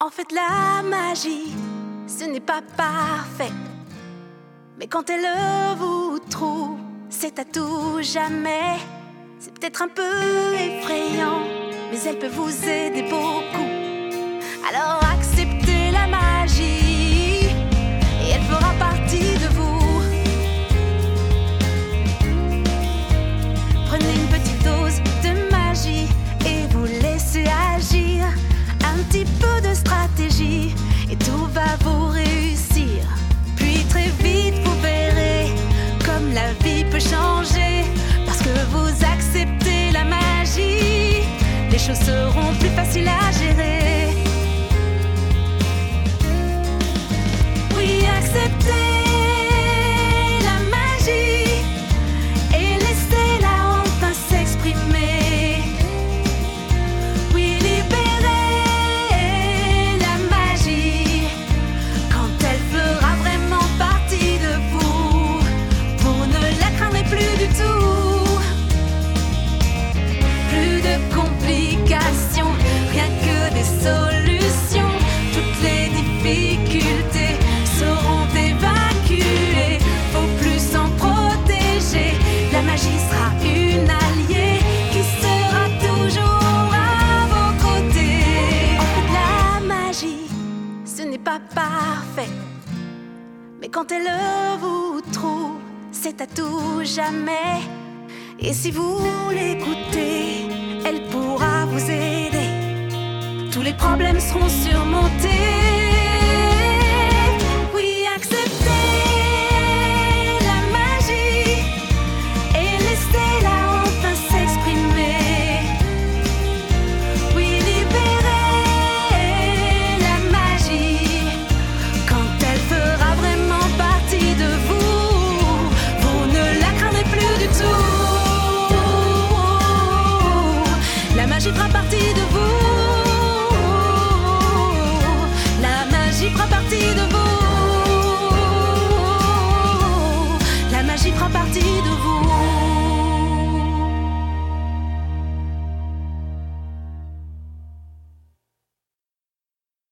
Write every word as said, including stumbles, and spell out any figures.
En fait, la magie, ce n'est pas parfait. Mais quand elle vous trouve, c'est à tout jamais. C'est peut-être un peu effrayant, mais elle peut vous aider beaucoup. Alors acceptez la magie, et elle fera partie de vous. Prenez une petite dose de magie et vous laissez agir. Un petit peu de stratégie et tout va vous réussir. Puis très vite vous verrez comme la vie peut changer. Parce que vous acceptez la magie, les choses seront plus faciles à gérer. Oui, acceptez la magie et laissez la honte s'exprimer. Oui, libérez la magie quand elle fera vraiment partie de vous. Vous ne la craindrez plus du tout. Plus de complications, rien que des solutions. Toutes les difficultés seront évacuées. Faut plus s'en protéger. La magie sera une alliée qui sera toujours à vos côtés. En fait, la magie, ce n'est pas parfait. Mais quand elle vous trouve, c'est à tout jamais. Et si vous l'écoutez, elle pourra vous aider. Tous les problèmes seront surmontés.